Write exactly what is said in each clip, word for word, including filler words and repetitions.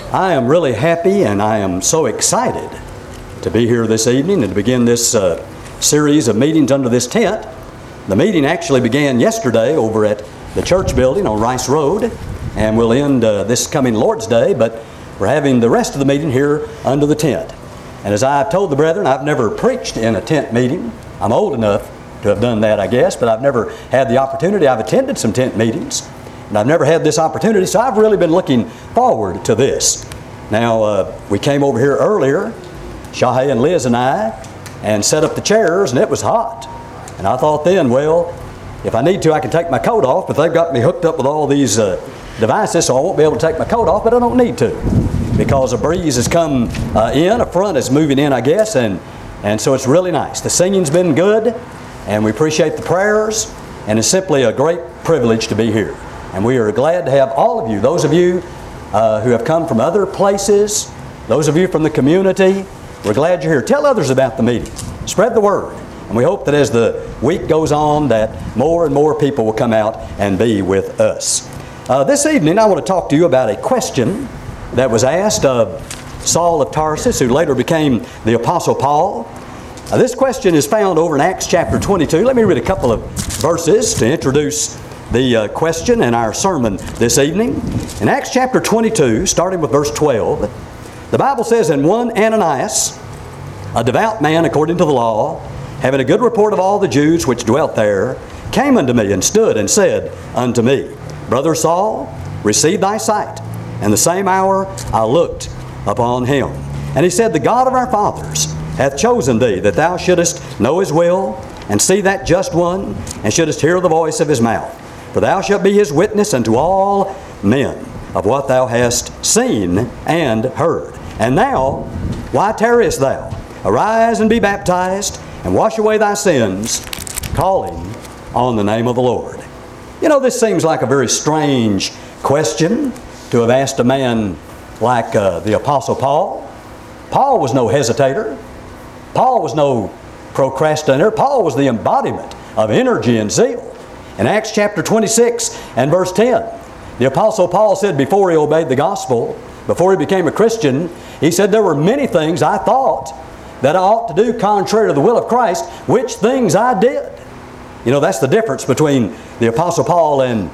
I am really happy and I am so excited to be here this evening and to begin this uh, series of meetings under this tent. The meeting actually began yesterday over at the church building on Rice Road, and we'll end uh, this coming Lord's Day, but we're having the rest of the meeting here under the tent. And as I've told the brethren, I've never preached in a tent meeting. I'm old enough to have done that, I guess, but I've never had the opportunity. I've attended some tent meetings, and I've never had this opportunity, so I've really been looking forward to this. Now, uh, we came over here earlier, Shahay and Liz and I, and set up the chairs, and it was hot. And I thought then, well, if I need to, I can take my coat off, but they've got me hooked up with all these uh, devices, so I won't be able to take my coat off, but I don't need to, because a breeze has come uh, in, a front is moving in, I guess, and, and so it's really nice. The singing's been good, and we appreciate the prayers, and it's simply a great privilege to be here. And we are glad to have all of you, those of you uh, who have come from other places, those of you from the community, we're glad you're here. Tell others about the meeting. Spread the word. And we hope that as the week goes on that more and more people will come out and be with us. Uh, this evening I want to talk to you about a question that was asked of Saul of Tarsus, who later became the Apostle Paul. Uh, this question is found over in Acts chapter twenty-two. Let me read a couple of verses to introduce the uh, question and our sermon this evening. In Acts chapter twenty-two, starting with verse twelve, the Bible says, "And one Ananias, a devout man according to the law, having a good report of all the Jews which dwelt there, came unto me and stood and said unto me, Brother Saul, receive thy sight. And the same hour I looked upon him. And he said, The God of our fathers hath chosen thee, that thou shouldest know his will, and see that just one, and shouldest hear the voice of his mouth. For thou shalt be his witness unto all men of what thou hast seen and heard. And now, why tarriest thou? Arise and be baptized, and wash away thy sins, calling on the name of the Lord." You know, this seems like a very strange question to have asked a man like uh, the Apostle Paul. Paul was no hesitator. Paul was no procrastinator. Paul was the embodiment of energy and zeal. In Acts chapter twenty-six and verse ten, the Apostle Paul said before he obeyed the gospel, before he became a Christian, he said, "There were many things I thought that I ought to do contrary to the will of Christ, which things I did." You know, that's the difference between the Apostle Paul and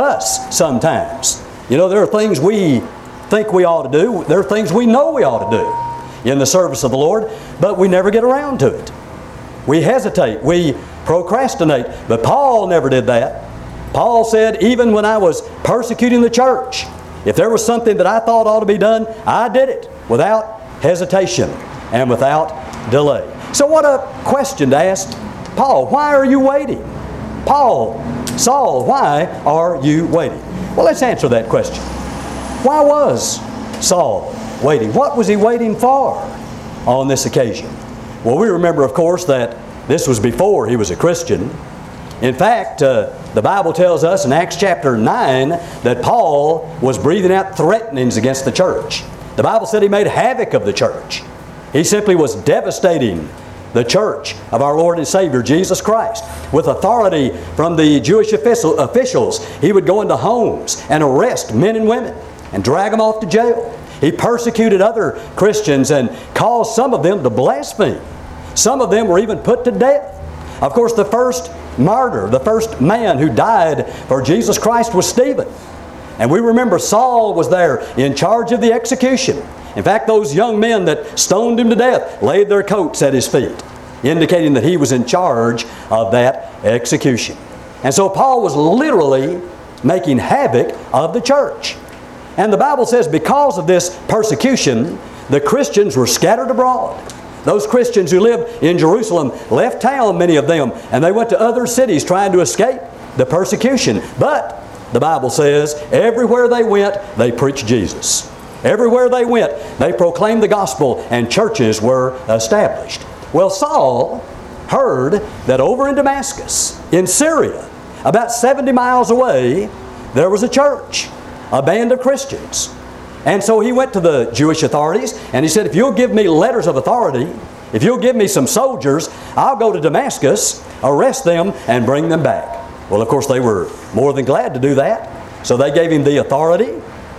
us sometimes. You know, there are things we think we ought to do. There are things we know we ought to do in the service of the Lord, but we never get around to it. We hesitate. We procrastinate. But Paul never did that. Paul said, even when I was persecuting the church, if there was something that I thought ought to be done, I did it without hesitation and without delay. So what a question to ask Paul. Why are you waiting? Paul, Saul, why are you waiting? Well, let's answer that question. Why was Saul waiting? What was he waiting for on this occasion? Well, we remember, of course, that this was before he was a Christian. In fact, uh, the Bible tells us in Acts chapter nine that Paul was breathing out threatenings against the church. The Bible said he made havoc of the church. He simply was devastating the church of our Lord and Savior, Jesus Christ. With authority from the Jewish officials, he would go into homes and arrest men and women and drag them off to jail. He persecuted other Christians and caused some of them to blaspheme. Some of them were even put to death. Of course, the first martyr, the first man who died for Jesus Christ was Stephen. And we remember Saul was there in charge of the execution. In fact, those young men that stoned him to death laid their coats at his feet, indicating that he was in charge of that execution. And so Paul was literally making havoc of the church. And the Bible says because of this persecution, the Christians were scattered abroad. Those Christians who lived in Jerusalem left town, many of them, and they went to other cities trying to escape the persecution. But the Bible says everywhere they went, they preached Jesus. Everywhere they went, they proclaimed the gospel, and churches were established. Well, Saul heard that over in Damascus, in Syria, about seventy miles away, there was a church, a band of Christians. And so he went to the Jewish authorities, and he said, if you'll give me letters of authority, if you'll give me some soldiers, I'll go to Damascus, arrest them, and bring them back. Well, of course, they were more than glad to do that. So they gave him the authority,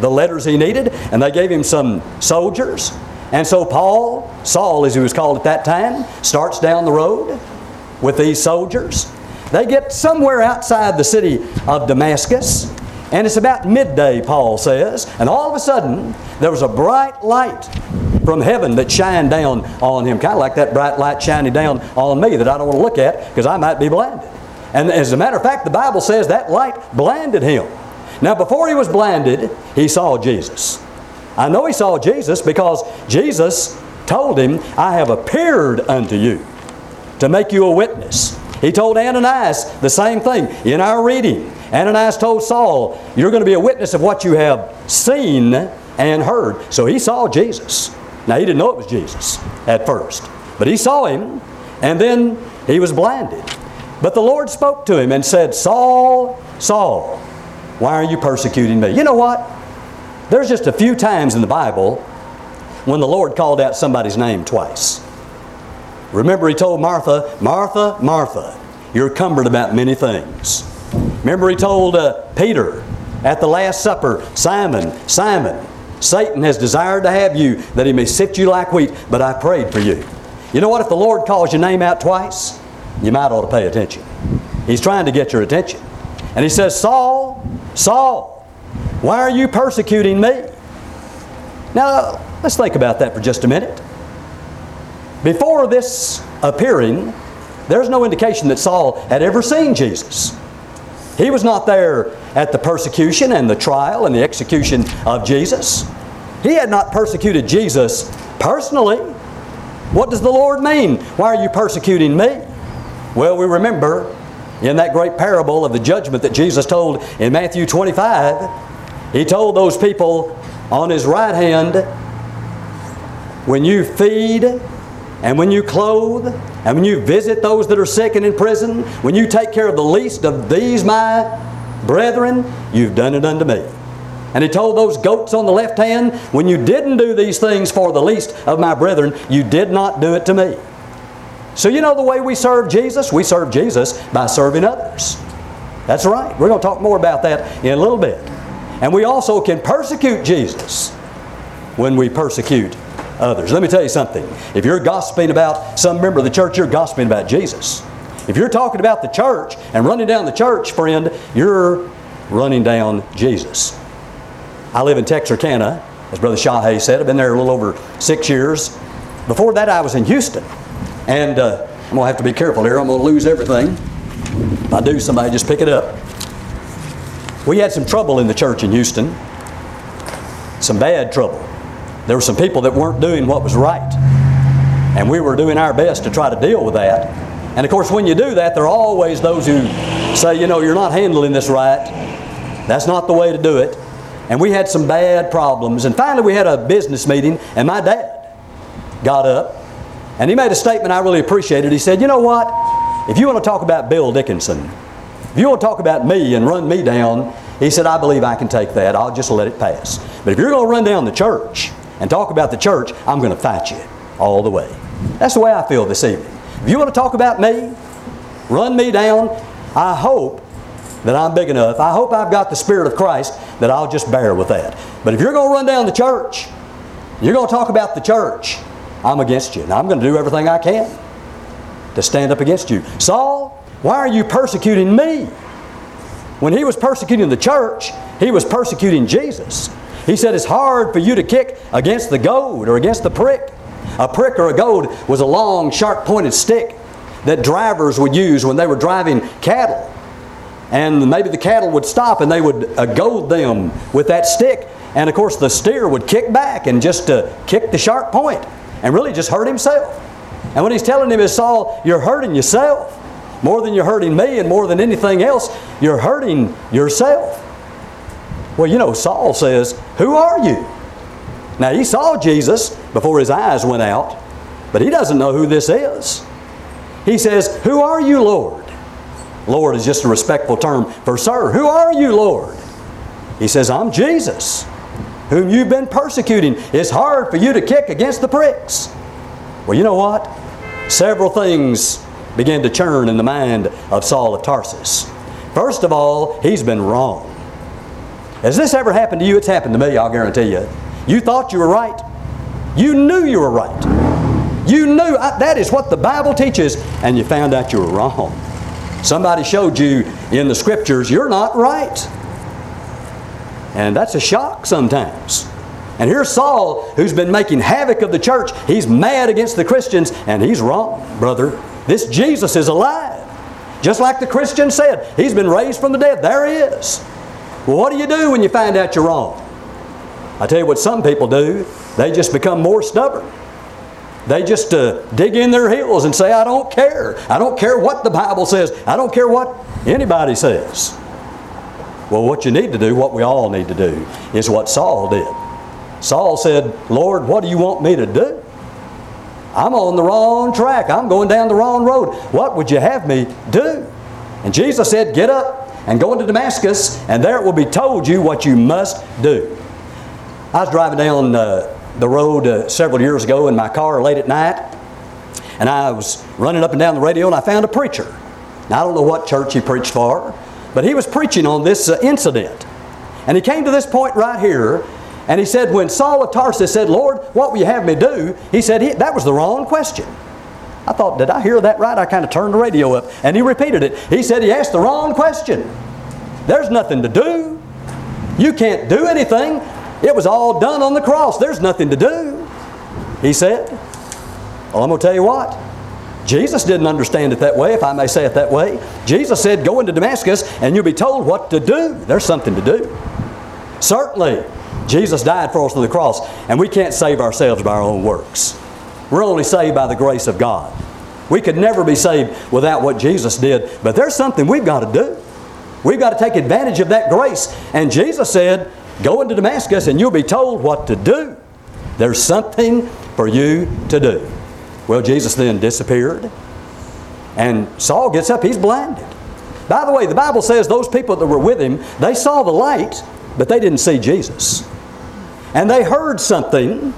the letters he needed, and they gave him some soldiers. And so Paul, Saul as he was called at that time, starts down the road with these soldiers. They get somewhere outside the city of Damascus, and it's about midday, Paul says, and all of a sudden there was a bright light from heaven that shined down on him, kind of like that bright light shining down on me that I don't want to look at because I might be blinded. And as a matter of fact, the Bible says that light blinded him. Now before he was blinded, he saw Jesus. I know he saw Jesus because Jesus told him, I have appeared unto you to make you a witness. He told Ananias the same thing in our reading. Ananias told Saul, you're going to be a witness of what you have seen and heard. So he saw Jesus. Now he didn't know it was Jesus at first, but he saw him, and then he was blinded. But the Lord spoke to him and said, Saul, Saul, why are you persecuting me? You know what? There's just a few times in the Bible when the Lord called out somebody's name twice. Remember he told Martha, Martha, Martha, you're cumbered about many things. Remember he told uh, Peter at the Last Supper, Simon, Simon, Satan has desired to have you that he may sift you like wheat, but I prayed for you. You know what? If the Lord calls your name out twice, you might ought to pay attention. He's trying to get your attention. And he says, Saul, Saul, why are you persecuting me? Now, let's think about that for just a minute. Before this appearing, there's no indication that Saul had ever seen Jesus. He was not there at the persecution and the trial and the execution of Jesus. He had not persecuted Jesus personally. What does the Lord mean? Why are you persecuting me? Well, we remember in that great parable of the judgment that Jesus told in Matthew twenty-five, He told those people on His right hand, when you feed and when you clothe and when you visit those that are sick and in prison, when you take care of the least of these my brethren, you've done it unto me. And He told those goats on the left hand, when you didn't do these things for the least of my brethren, you did not do it to me. So you know the way we serve Jesus? We serve Jesus by serving others. That's right. We're going to talk more about that in a little bit. And we also can persecute Jesus when we persecute others. Let me tell you something. If you're gossiping about some member of the church, you're gossiping about Jesus. If you're talking about the church and running down the church, friend, you're running down Jesus. I live in Texarkana, as Brother Shahay said. I've been there a little over six years. Before that, I was in Houston. And uh, I'm going to have to be careful here. I'm going to lose everything. If I do, somebody just pick it up. We had some trouble in the church in Houston. Some bad trouble. There were some people that weren't doing what was right. And we were doing our best to try to deal with that. And of course, when you do that, there are always those who say, you know, you're not handling this right. That's not the way to do it. And we had some bad problems. And finally, we had a business meeting, and my dad got up, and he made a statement I really appreciated. He said, you know what? If you want to talk about Bill Dickinson, if you want to talk about me and run me down, he said, I believe I can take that. I'll just let it pass. But if you're going to run down the church and talk about the church, I'm going to fight you all the way. That's the way I feel this evening. If you want to talk about me, run me down, I hope that I'm big enough. I hope I've got the Spirit of Christ that I'll just bear with that. But if you're going to run down the church, you're going to talk about the church, I'm against you. And I'm going to do everything I can to stand up against you. Saul, why are you persecuting me? When he was persecuting the church, he was persecuting Jesus. He said it's hard for you to kick against the goad or against the prick. A prick or a goad was a long, sharp-pointed stick that drivers would use when they were driving cattle. And maybe the cattle would stop and they would uh, goad them with that stick. And of course the steer would kick back and just uh, kick the sharp point and really just hurt himself. And what he's telling him is, Saul, you're hurting yourself. More than you're hurting me, and more than anything else, you're hurting yourself. Well, you know, Saul says, who are you? Now, he saw Jesus before his eyes went out, but he doesn't know who this is. He says, who are you, Lord? Lord is just a respectful term for sir. Who are you, Lord? He says, I'm Jesus, whom you've been persecuting. It's hard for you to kick against the pricks. Well, you know what? Several things began to churn in the mind of Saul of Tarsus. First of all, he's been wrong. Has this ever happened to you? It's happened to me, I'll guarantee you. You thought you were right. You knew you were right. You knew I, that is what the Bible teaches, and you found out you were wrong. Somebody showed you in the Scriptures you're not right. And that's a shock sometimes. And here's Saul, who's been making havoc of the church. He's mad against the Christians, and he's wrong, brother. This Jesus is alive. Just like the Christian said, He's been raised from the dead. There He is. Well, what do you do when you find out you're wrong? I tell you what some people do. They just become more stubborn. They just uh, dig in their heels and say, I don't care. I don't care what the Bible says. I don't care what anybody says. Well, what you need to do, what we all need to do, is what Saul did. Saul said, Lord, what do you want me to do? I'm on the wrong track. I'm going down the wrong road. What would you have me do? And Jesus said, get up and go into Damascus, and there it will be told you what you must do. I was driving down uh, the road uh, several years ago in my car late at night, and I was running up and down the radio, and I found a preacher. Now, I don't know what church he preached for, but he was preaching on this uh, incident. And he came to this point right here, and he said, when Saul of Tarsus said, Lord, what will you have me do? He said, he, that was the wrong question. I thought, did I hear that right? I kind of turned the radio up, and he repeated it. He said, he asked the wrong question. There's nothing to do. You can't do anything. It was all done on the cross. There's nothing to do. He said, well, I'm going to tell you what. Jesus didn't understand it that way, if I may say it that way. Jesus said, go into Damascus and you'll be told what to do. There's something to do. Certainly, Jesus died for us on the cross, and we can't save ourselves by our own works. We're only saved by the grace of God. We could never be saved without what Jesus did, but there's something we've got to do. We've got to take advantage of that grace. And Jesus said, go into Damascus and you'll be told what to do. There's something for you to do. Well, Jesus then disappeared, and Saul gets up. He's blinded. By the way, the Bible says those people that were with him, they saw the light, but they didn't see Jesus. And they heard something.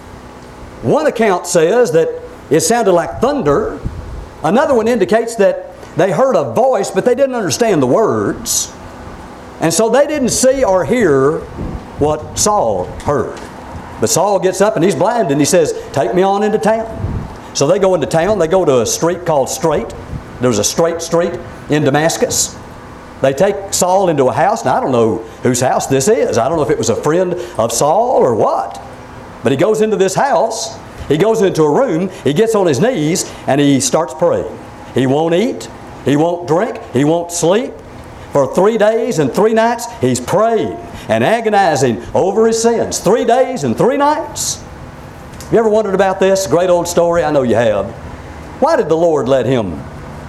One account says that it sounded like thunder. Another one indicates that they heard a voice, but they didn't understand the words. And so they didn't see or hear what Saul heard. But Saul gets up and he's blind, and he says, take me on into town. So they go into town. They go to a street called Straight. There's a straight street in Damascus. They take Saul into a house. Now, I don't know whose house this is. I don't know if it was a friend of Saul or what. But he goes into this house. He goes into a room. He gets on his knees and he starts praying. He won't eat. He won't drink. He won't sleep. For three days and three nights, he's praying and agonizing over his sins. Three days and three nights. Have you ever wondered about this? Great old story. I know you have. Why did the Lord let him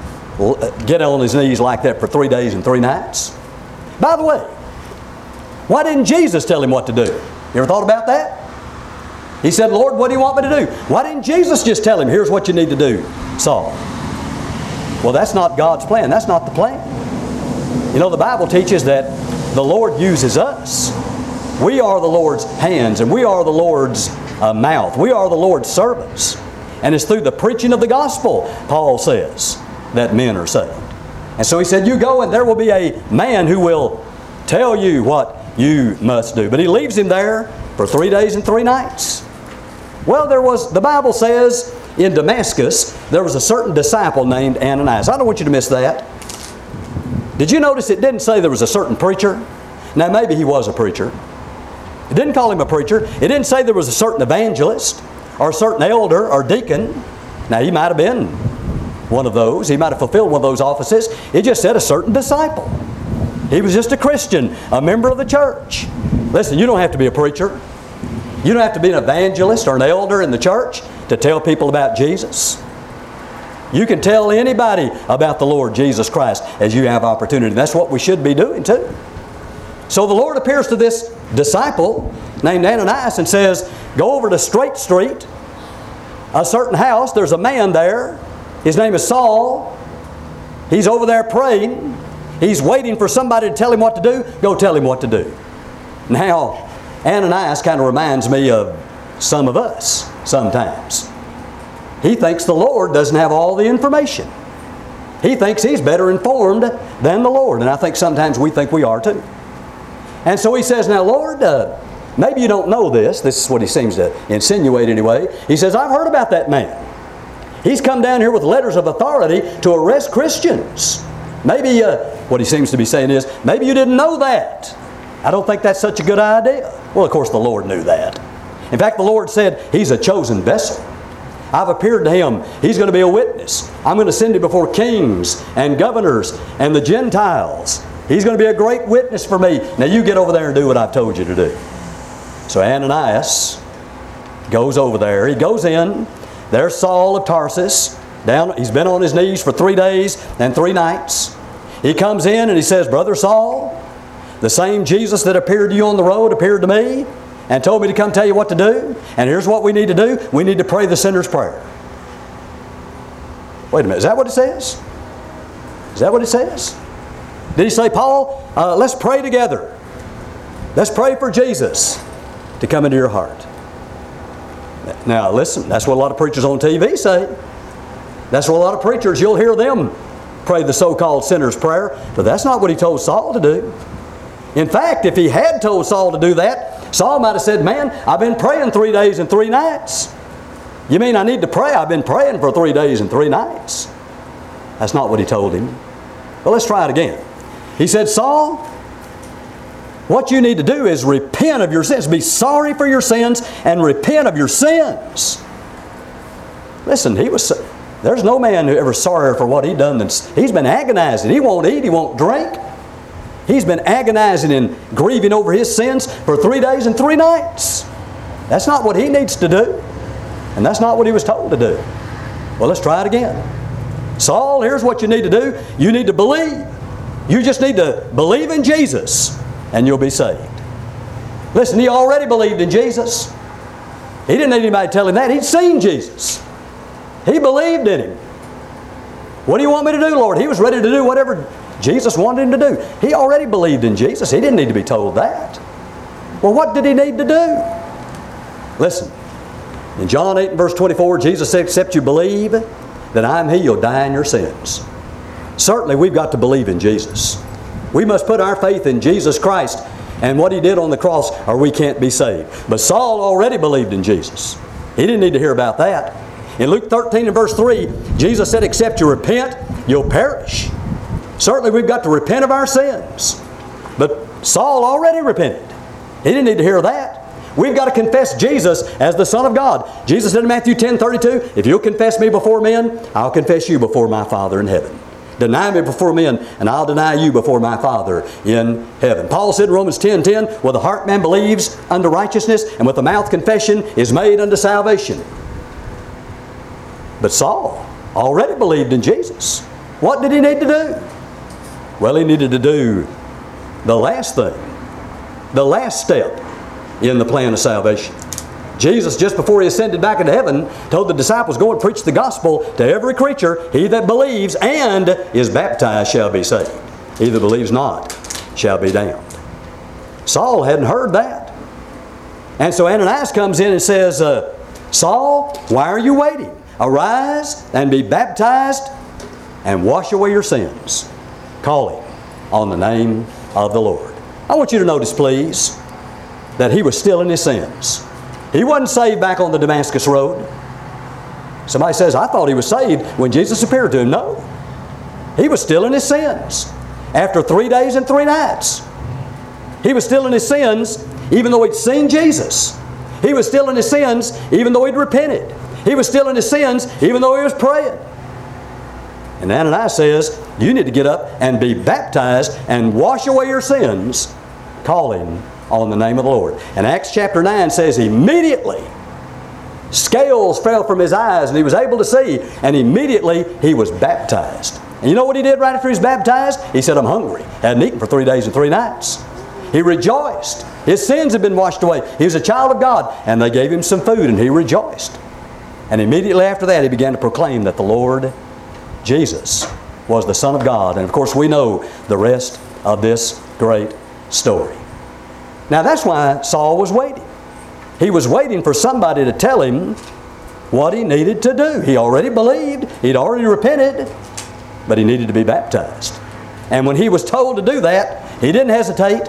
get on his knees like that for three days and three nights? By the way, why didn't Jesus tell him what to do? You ever thought about that? He said, Lord, what do you want me to do? Why didn't Jesus just tell him, here's what you need to do, Saul? Well, that's not God's plan. That's not the plan. You know, the Bible teaches that the Lord uses us. We are the Lord's hands, and we are the Lord's uh, mouth. We are the Lord's servants. And it's through the preaching of the gospel, Paul says, that men are saved. And so he said, you go and there will be a man who will tell you what you must do. But he leaves him there for three days and three nights. Well, there was, the Bible says, in Damascus, there was a certain disciple named Ananias. I don't want you to miss that. Did you notice it didn't say there was a certain preacher? Now, maybe he was a preacher. It didn't call him a preacher. It didn't say there was a certain evangelist or a certain elder or deacon. Now, he might have been one of those. He might have fulfilled one of those offices. It just said a certain disciple. He was just a Christian, a member of the church. Listen, you don't have to be a preacher. You don't have to be an evangelist or an elder in the church to tell people about Jesus. You can tell anybody about the Lord Jesus Christ as you have opportunity. That's what we should be doing too. So the Lord appears to this disciple named Ananias and says, go over to Straight Street, a certain house. There's a man there. His name is Saul. He's over there praying. He's waiting for somebody to tell him what to do. Go tell him what to do. Now, Ananias kind of reminds me of some of us sometimes. He thinks the Lord doesn't have all the information. He thinks he's better informed than the Lord. And I think sometimes we think we are too. And so he says, now Lord, uh, maybe you don't know this. This is what he seems to insinuate anyway. He says, I've heard about that man. He's come down here with letters of authority to arrest Christians. Maybe, uh, what he seems to be saying is, maybe you didn't know that. I don't think that's such a good idea. Well, of course, the Lord knew that. In fact, the Lord said, He's a chosen vessel. I've appeared to him. He's going to be a witness. I'm going to send him before kings and governors and the Gentiles. He's going to be a great witness for me. Now you get over there and do what I've told you to do. So Ananias goes over there. He goes in. There's Saul of Tarsus. Down, he's been on his knees for three days and three nights. He comes in and he says, Brother Saul, the same Jesus that appeared to you on the road appeared to me and told me to come tell you what to do. And here's what we need to do. We need to pray the sinner's prayer. Wait a minute. Is that what it says? Is that what it says? Did he say, Paul, uh, let's pray together. Let's pray for Jesus to come into your heart. Now listen, that's what a lot of preachers on T V say. That's what a lot of preachers, you'll hear them pray the so-called sinner's prayer. But that's not what he told Saul to do. In fact, if he had told Saul to do that, Saul might have said, man, I've been praying three days and three nights. You mean I need to pray? I've been praying for three days and three nights. That's not what he told him. Well, let's try it again. He said, Saul, what you need to do is repent of your sins. Be sorry for your sins and repent of your sins. Listen, he was, there's no man who ever sorry for what he done. He's been agonizing. He won't eat. He won't drink. He's been agonizing and grieving over his sins for three days and three nights. That's not what he needs to do. And that's not what he was told to do. Well, let's try it again. Saul, here's what you need to do. You need to believe. You just need to believe in Jesus and you'll be saved. Listen, he already believed in Jesus. He didn't need anybody to tell him that. He'd seen Jesus. He believed in him. What do you want me to do, Lord? He was ready to do whatever Jesus wanted him to do. He already believed in Jesus. He didn't need to be told that. Well, what did he need to do? Listen, in John eight and verse twenty-four, Jesus said, except you believe that I am He, you'll die in your sins. Certainly, we've got to believe in Jesus. We must put our faith in Jesus Christ and what He did on the cross, or we can't be saved. But Saul already believed in Jesus. He didn't need to hear about that. In Luke thirteen and verse three, Jesus said, except you repent, you'll perish. Certainly, we've got to repent of our sins. But Saul already repented. He didn't need to hear that. We've got to confess Jesus as the Son of God. Jesus said in Matthew ten thirty-two, if you'll confess me before men, I'll confess you before my Father in heaven. Deny me before men, and I'll deny you before my Father in heaven. Paul said in Romans ten ten, with the heart man believes unto righteousness, and with the mouth confession is made unto salvation. But Saul already believed in Jesus. What did he need to do? Well, he needed to do the last thing, the last step in the plan of salvation. Jesus, just before He ascended back into heaven, told the disciples, go and preach the gospel to every creature. He that believes and is baptized shall be saved. He that believes not shall be damned. Saul hadn't heard that. And so Ananias comes in and says, uh, Saul, why are you waiting? Arise and be baptized and wash away your sins, calling on the name of the Lord. I want you to notice, please, that he was still in his sins. He wasn't saved back on the Damascus road. Somebody says, I thought he was saved when Jesus appeared to him. No. He was still in his sins after three days and three nights. He was still in his sins even though he'd seen Jesus. He was still in his sins even though he'd repented. He was still in his sins even though he was praying. And Ananias says, you need to get up and be baptized and wash away your sins, calling on the name of the Lord. And Acts chapter nine says immediately scales fell from his eyes and he was able to see, and immediately he was baptized. And you know what he did right after he was baptized? He said, I'm hungry. Hadn't eaten for three days and three nights. He rejoiced. His sins had been washed away. He was a child of God, and they gave him some food and he rejoiced. And immediately after that he began to proclaim that the Lord Jesus was the Son of God. And of course we know the rest of this great story. Now that's why Saul was waiting. He was waiting for somebody to tell him what he needed to do. He already believed. He'd already repented. But he needed to be baptized. And when he was told to do that, he didn't hesitate.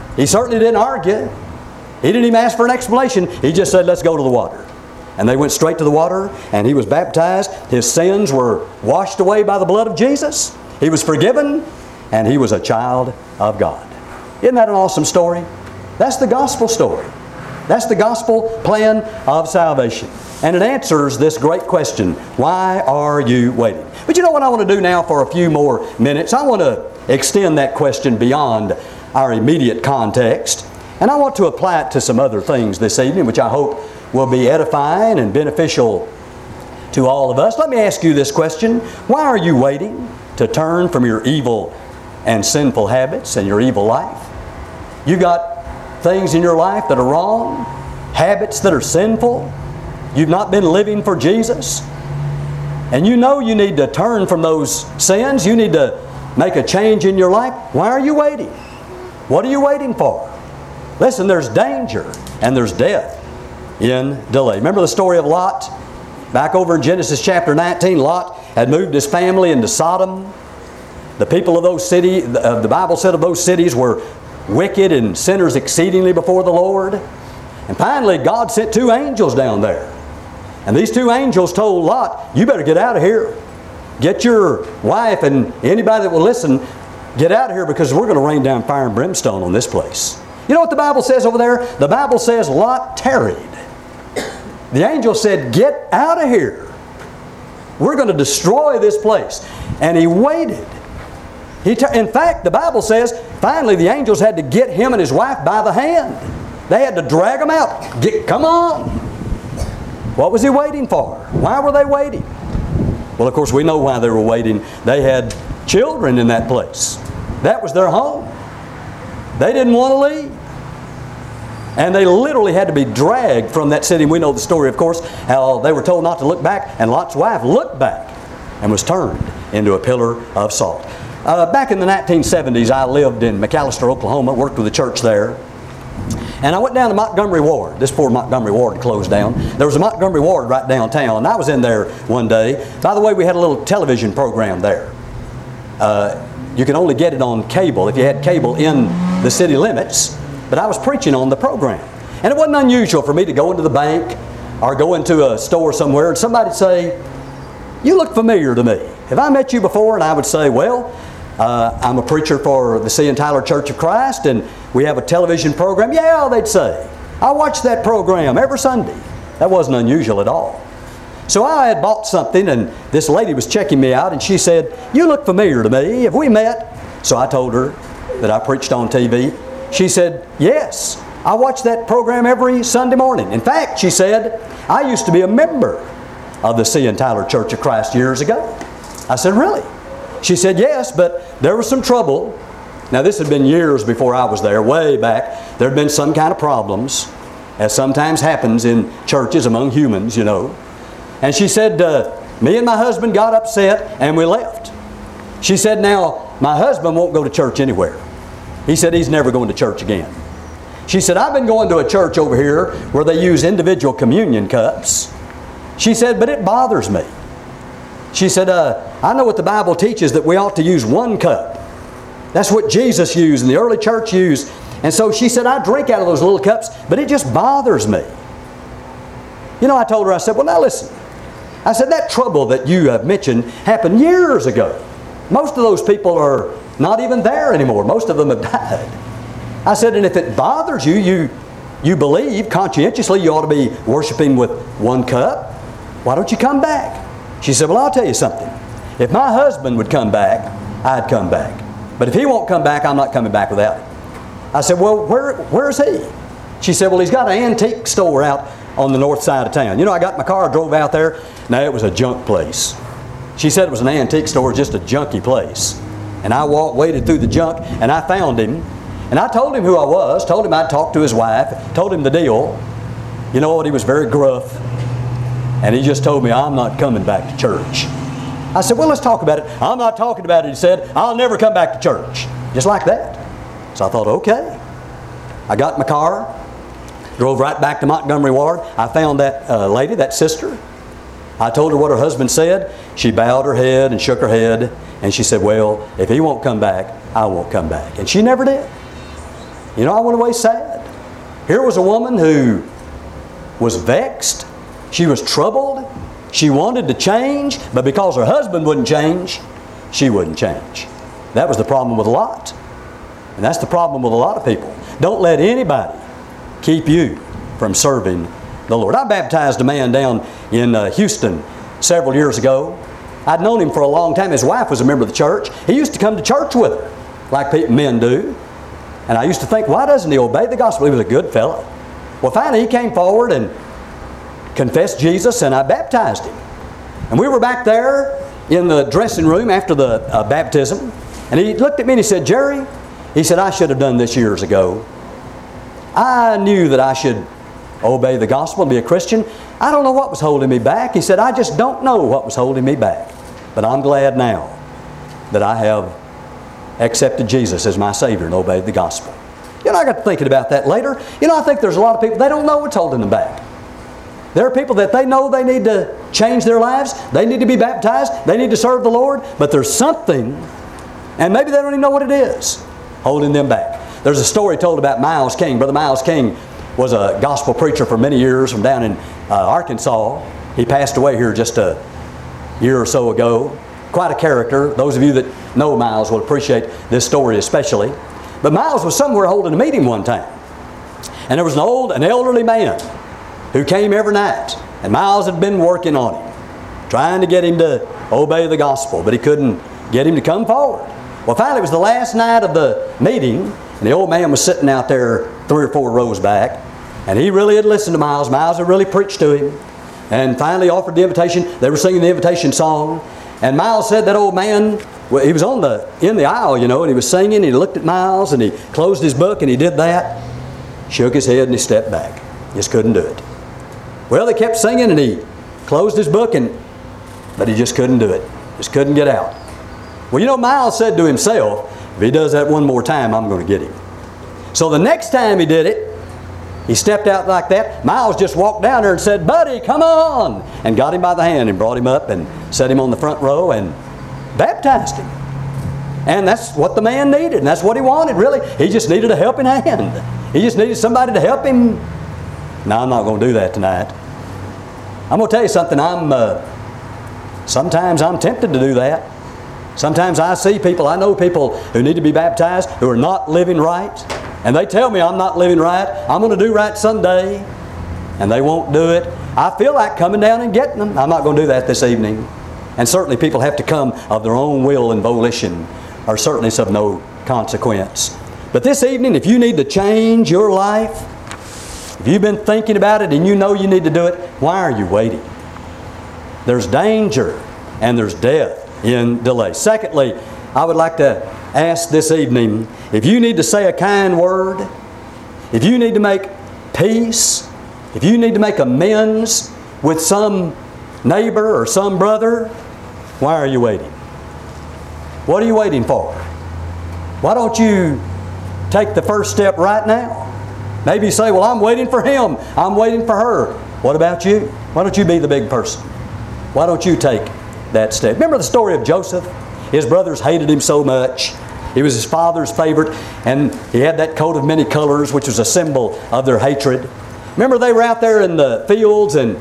He certainly didn't argue. He didn't even ask for an explanation. He just said, let's go to the water. And they went straight to the water, and he was baptized. His sins were washed away by the blood of Jesus. He was forgiven, and he was a child of God. Isn't that an awesome story? That's the gospel story. That's the gospel plan of salvation. And it answers this great question, why are you waiting? But you know what I want to do now for a few more minutes? I want to extend that question beyond our immediate context. And I want to apply it to some other things this evening, which I hope will be edifying and beneficial to all of us. Let me ask you this question. Why are you waiting to turn from your evil and sinful habits and your evil life? You've got things in your life that are wrong, habits that are sinful. You've not been living for Jesus. And you know you need to turn from those sins. You need to make a change in your life. Why are you waiting? What are you waiting for? Listen, there's danger and there's death in delay. Remember the story of Lot? Back over in Genesis chapter nineteen, Lot had moved his family into Sodom. The people of those cities, the Bible said of those cities, were wicked and sinners exceedingly before the Lord. And finally, God sent two angels down there. And these two angels told Lot, you better get out of here. Get your wife and anybody that will listen, get out of here because we're going to rain down fire and brimstone on this place. You know what the Bible says over there? The Bible says Lot tarried. The angel said, get out of here. We're going to destroy this place. And he waited. He t- in fact, the Bible says, finally the angels had to get him and his wife by the hand. They had to drag them out. Get, come on. What was he waiting for? Why were they waiting? Well, of course, we know why they were waiting. They had children in that place. That was their home. They didn't want to leave. And they literally had to be dragged from that city. We know the story, of course, how they were told not to look back, and Lot's wife looked back and was turned into a pillar of salt. Uh, back in the nineteen seventies, I lived in McAlester, Oklahoma, worked with a church there. And I went down to Montgomery Ward. This poor Montgomery Ward closed down. There was a Montgomery Ward right downtown, and I was in there one day. By the way, we had a little television program there. Uh, you can only get it on cable if you had cable in the city limits. But I was preaching on the program. And it wasn't unusual for me to go into the bank or go into a store somewhere and somebody'd say, you look familiar to me. Have I met you before? And I would say, well, uh, I'm a preacher for the C N Tyler Church of Christ and we have a television program. Yeah, they'd say. I watch that program every Sunday. That wasn't unusual at all. So I had bought something and this lady was checking me out and she said, you look familiar to me. Have we met? So I told her that I preached on T V. She said, yes, I watch that program every Sunday morning. In fact, she said, I used to be a member of the C N Tyler Church of Christ years ago. I said, really? She said, yes, but there was some trouble. Now, this had been years before I was there, way back. There had been some kind of problems, as sometimes happens in churches among humans, you know. And she said, uh, me and my husband got upset and we left. She said, now, my husband won't go to church anywhere. He said he's never going to church again. She said, I've been going to a church over here where they use individual communion cups. She said, but it bothers me. She said, uh, I know what the Bible teaches, that we ought to use one cup. That's what Jesus used and the early church used. And so she said, I drink out of those little cups, but it just bothers me. You know, I told her, I said, well, now listen. I said, that trouble that you have mentioned happened years ago. Most of those people are not even there anymore. Most of them have died. I said, and if it bothers you, you, you believe conscientiously you ought to be worshiping with one cup, why don't you come back? She said, well, I'll tell you something. If my husband would come back, I'd come back. But if he won't come back, I'm not coming back without him. I said, well, where, where's he? She said, well, he's got an antique store out on the north side of town. You know, I got in my car, drove out there. Now, it was a junk place. She said it was an antique store, just a junky place. And I walked, waded through the junk, and I found him. And I told him who I was, told him I'd talked to his wife, told him the deal. You know what? He was very gruff. And he just told me, I'm not coming back to church. I said, well, let's talk about it. I'm not talking about it. He said, I'll never come back to church. Just like that. So I thought, okay. I got in my car, drove right back to Montgomery Ward. I found that uh, lady, that sister. I told her what her husband said. She bowed her head and shook her head. And she said, well, if he won't come back, I won't come back. And she never did. You know, I went away sad. Here was a woman who was vexed. She was troubled. She wanted to change, but because her husband wouldn't change, she wouldn't change. That was the problem with Lot. And that's the problem with a lot of people. Don't let anybody keep you from serving the Lord. I baptized a man down in uh, Houston several years ago. I'd known him for a long time. His wife was a member of the church. He used to come to church with her, like people, men do. And I used to think, why doesn't he obey the gospel? He was a good fellow. Well, finally he came forward and confessed Jesus, and I baptized him. And we were back there in the dressing room after the uh, baptism, and he looked at me and he said, Jerry, he said, I should have done this years ago. I knew that I should obey the gospel and be a Christian. I don't know what was holding me back. He said, I just don't know what was holding me back. But I'm glad now that I have accepted Jesus as my Savior and obeyed the gospel. You know, I got to thinking about that later. You know, I think there's a lot of people, they don't know what's holding them back. There are people that they know they need to change their lives. They need to be baptized. They need to serve the Lord. But there's something, and maybe they don't even know what it is, holding them back. There's a story told about Miles King. Brother Miles King was a gospel preacher for many years from down in uh, Arkansas. He passed away here just a year or so ago. Quite a character. Those of you that know Miles will appreciate this story especially. But Miles was somewhere holding a meeting one time. And there was an old, an elderly man who came every night. And Miles had been working on him, trying to get him to obey the gospel, but he couldn't get him to come forward. Well, finally it was the last night of the meeting, and the old man was sitting out there three or four rows back, and he really had listened to Miles. Miles had really preached to him, and finally offered the invitation. They were singing the invitation song, and Miles said that old man, well, he was on the in the aisle, you know, and he was singing, and he looked at Miles, and he closed his book, and he did that, shook his head, and he stepped back. Just couldn't do it. Well, they kept singing, and he closed his book, and but he just couldn't do it. Just couldn't get out. Well, you know, Miles said to himself, if he does that one more time, I'm going to get him. So the next time he did it, he stepped out like that. Miles just walked down there and said, buddy, come on, and got him by the hand and brought him up and set him on the front row and baptized him. And that's what the man needed, and that's what he wanted, really. He just needed a helping hand. He just needed somebody to help him. Now, I'm not going to do that tonight. I'm going to tell you something. I'm uh, sometimes I'm tempted to do that. Sometimes I see people, I know people who need to be baptized who are not living right, and they tell me I'm not living right. I'm going to do right someday, and they won't do it. I feel like coming down and getting them. I'm not going to do that this evening. And certainly people have to come of their own will and volition, or certainly it's of no consequence. But this evening, if you need to change your life, if you've been thinking about it and you know you need to do it, why are you waiting? There's danger and there's death in delay. Secondly, I would like to ask this evening, if you need to say a kind word, if you need to make peace, if you need to make amends with some neighbor or some brother, why are you waiting? What are you waiting for? Why don't you take the first step right now? Maybe you say, well, I'm waiting for him. I'm waiting for her. What about you? Why don't you be the big person? Why don't you take that step? Remember the story of Joseph? His brothers hated him so much. He was his father's favorite, and he had that coat of many colors, which was a symbol of their hatred. Remember they were out there in the fields, and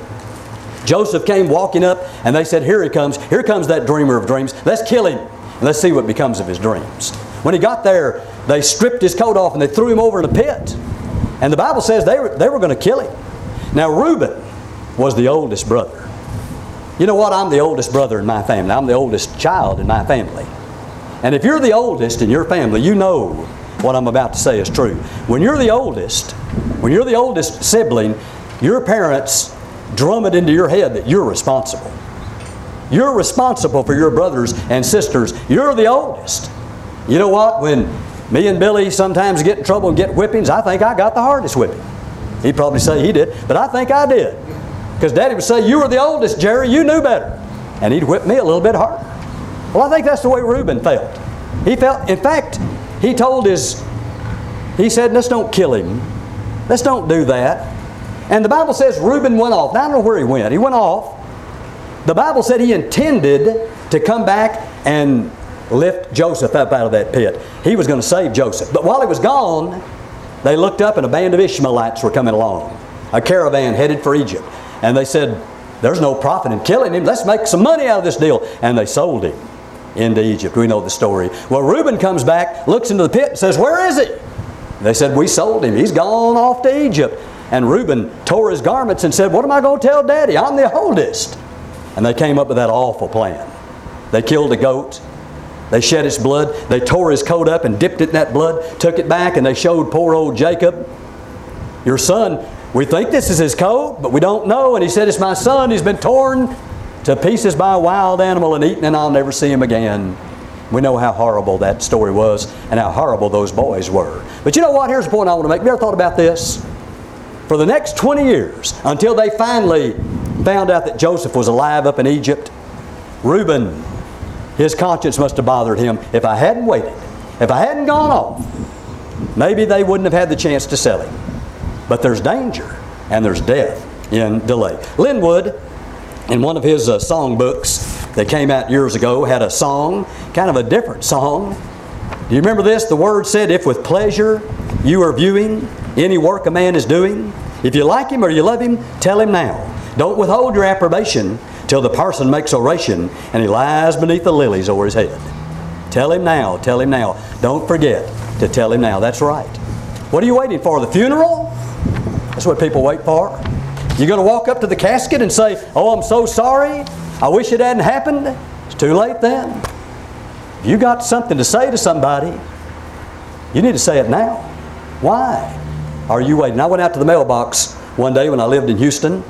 Joseph came walking up, and they said, here he comes. Here comes that dreamer of dreams. Let's kill him, and let's see what becomes of his dreams. When he got there, they stripped his coat off, and they threw him over in a pit. And the Bible says they were, they were going to kill him. Now, Reuben was the oldest brother. You know what? I'm the oldest brother in my family. I'm the oldest child in my family. And if you're the oldest in your family, you know what I'm about to say is true. When you're the oldest, when you're the oldest sibling, your parents drum it into your head that you're responsible. You're responsible for your brothers and sisters. You're the oldest. You know what? When me and Billy sometimes get in trouble and get whippings, I think I got the hardest whipping. He'd probably say he did, but I think I did. Because Daddy would say, you were the oldest, Jerry, you knew better. And he'd whip me a little bit harder. Well, I think that's the way Reuben felt. He felt, in fact, he told his, he said, let's don't kill him. Let's don't do that. And the Bible says Reuben went off. Now, I don't know where he went. He went off. The Bible said he intended to come back and lift Joseph up out of that pit. He was going to save Joseph. But while he was gone, they looked up and a band of Ishmaelites were coming along, a caravan headed for Egypt. And they said, there's no profit in killing him. Let's make some money out of this deal. And they sold him into Egypt. We know the story. Well, Reuben comes back, looks into the pit and says, where is he? They said, we sold him. He's gone off to Egypt. And Reuben tore his garments and said, what am I going to tell Daddy? I'm the oldest. And they came up with that awful plan. They killed a goat. They shed its blood. They tore his coat up and dipped it in that blood, took it back, and they showed poor old Jacob, your son, we think this is his coat, but we don't know. And he said, it's my son. He's been torn to pieces by a wild animal and eaten, and I'll never see him again. We know how horrible that story was and how horrible those boys were. But you know what? Here's the point I want to make. Have you ever thought about this? For the next twenty years, until they finally found out that Joseph was alive up in Egypt, Reuben, his conscience must have bothered him. If I hadn't waited, if I hadn't gone off, maybe they wouldn't have had the chance to sell him. But there's danger and there's death in delay. Linwood, in one of his uh, song books that came out years ago, had a song, kind of a different song. Do you remember this? The word said, if with pleasure you are viewing any work a man is doing, if you like him or you love him, tell him now. Don't withhold your approbation till the parson makes oration and he lies beneath the lilies over his head. Tell him now, tell him now. Don't forget to tell him now. That's right. What are you waiting for? The funeral? That's what people wait for. You're going to walk up to the casket and say, oh, I'm so sorry. I wish it hadn't happened. It's too late then. If you got something to say to somebody, you need to say it now. Why are you waiting? I went out to the mailbox one day when I lived in Houston,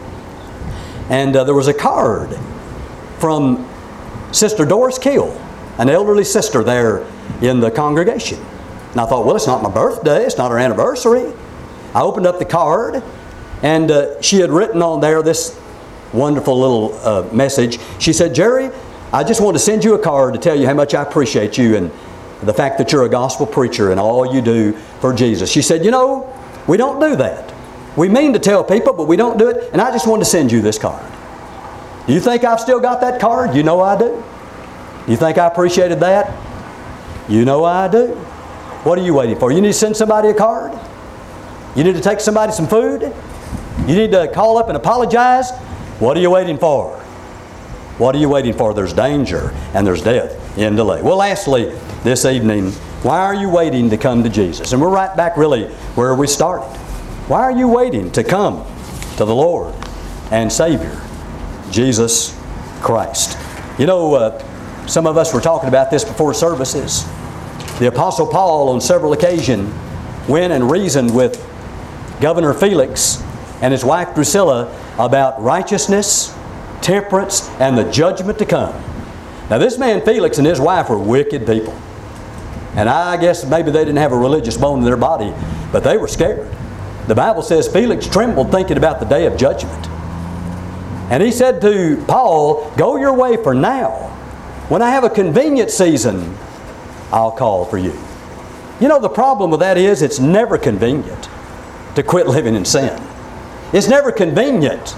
and uh, there was a card from Sister Doris Keel, an elderly sister there in the congregation. And I thought, well, it's not my birthday. It's not our anniversary. I opened up the card, and uh, she had written on there this wonderful little uh, message. She said, Jerry, I just want to send you a card to tell you how much I appreciate you and the fact that you're a gospel preacher and all you do for Jesus. She said, you know, we don't do that. We mean to tell people, but we don't do it, and I just wanted to send you this card. Do you think I've still got that card? You know I do. You think I appreciated that? You know I do. What are you waiting for? You need to send somebody a card? You need to take somebody some food? You need to call up and apologize? What are you waiting for? What are you waiting for? There's danger and there's death in delay. Well, lastly, this evening, why are you waiting to come to Jesus? And we're right back really where we started. Why are you waiting to come to the Lord and Savior, Jesus Christ? You know, uh, some of us were talking about this before services. The Apostle Paul on several occasions went and reasoned with Governor Felix and his wife Drusilla about righteousness, temperance, and the judgment to come. Now this man Felix and his wife were wicked people. And I guess maybe they didn't have a religious bone in their body, but they were scared. The Bible says Felix trembled thinking about the day of judgment. And he said to Paul, go your way for now. When I have a convenient season, I'll call for you. You know, the problem with that is it's never convenient to quit living in sin. It's never convenient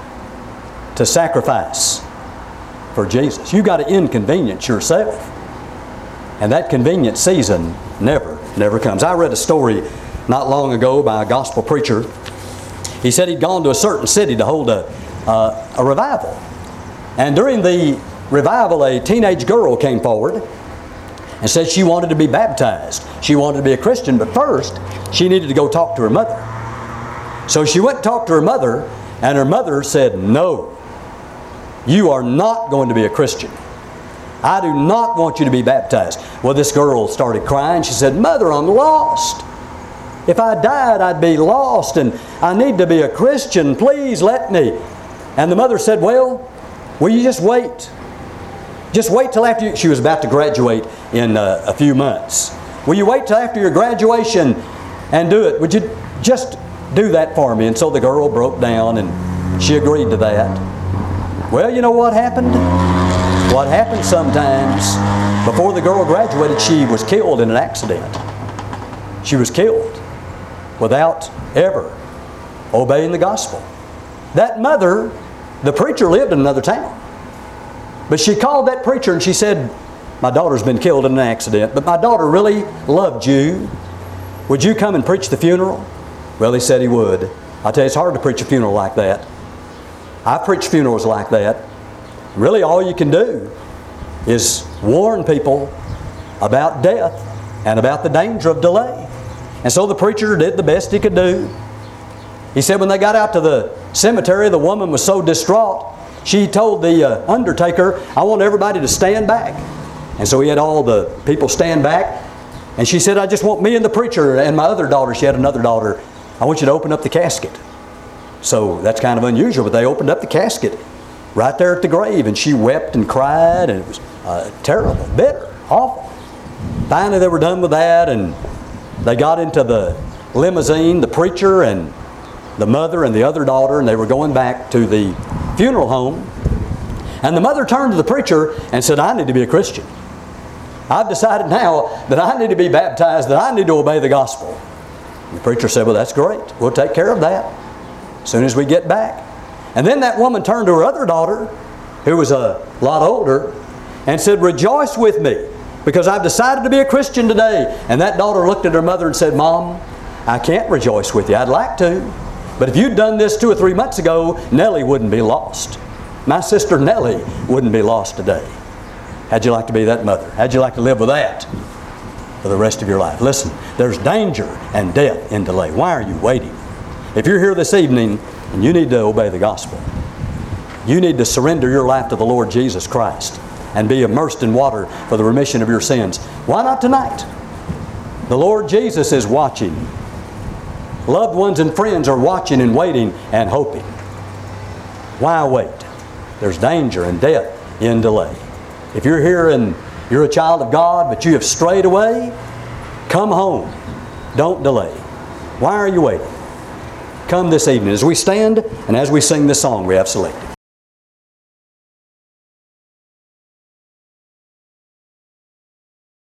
to sacrifice for Jesus. You've got to inconvenience yourself. And that convenient season never, never comes. I read a story not long ago by a gospel preacher. He said he'd gone to a certain city to hold a, uh, a revival. And during the revival, a teenage girl came forward and said she wanted to be baptized. She wanted to be a Christian, but first she needed to go talk to her mother. So she went and talked to her mother, and her mother said, no, you are not going to be a Christian. I do not want you to be baptized. Well, this girl started crying. She said, Mother, I'm lost. If I died, I'd be lost, and I need to be a Christian. Please let me. And the mother said, well, will you just wait? Just wait till after you... She was about to graduate in uh, a few months. Will you wait till after your graduation and do it? Would you just do that for me? And so the girl broke down and she agreed to that. Well, you know what happened? What happened sometimes, before the girl graduated, she was killed in an accident. She was killed without ever obeying the gospel. That mother, the preacher lived in another town. But she called that preacher and she said, my daughter's been killed in an accident, but my daughter really loved you. would you come and preach the funeral? Well, he said he would. I tell you, it's hard to preach a funeral like that. I preach funerals like that. Really, all you can do is warn people about death and about the danger of delay. And so the preacher did the best he could do. He said when they got out to the cemetery, the woman was so distraught, she told the uh, undertaker, I want everybody to stand back. And so he had all the people stand back. And she said, I just want me and the preacher and my other daughter, she had another daughter, I want you to open up the casket. So that's kind of unusual, but they opened up the casket right there at the grave, and she wept and cried, and it was uh, terrible, bitter, awful. Finally they were done with that, and they got into the limousine, the preacher and the mother and the other daughter, and they were going back to the funeral home. And the mother turned to the preacher and said, I need to be a Christian. I've decided now that I need to be baptized, that I need to obey the gospel. And the preacher said, well, that's great. We'll take care of that as soon as we get back. And then that woman turned to her other daughter, who was a lot older, and said, rejoice with me, because I've decided to be a Christian today. And that daughter looked at her mother and said, Mom, I can't rejoice with you. I'd like to. But if you'd done this two or three months ago, Nellie wouldn't be lost. My sister Nellie wouldn't be lost today. How'd you like to be that mother? How'd you like to live with that for the rest of your life? Listen, there's danger and death in delay. Why are you waiting? If you're here this evening and you need to obey the gospel, you need to surrender your life to the Lord Jesus Christ and be immersed in water for the remission of your sins, why not tonight? The Lord Jesus is watching. Loved ones and friends are watching and waiting and hoping. Why wait? There's danger and death in delay. If you're here and you're a child of God, but you have strayed away, come home. Don't delay. Why are you waiting? Come this evening as we stand and as we sing this song we have selected.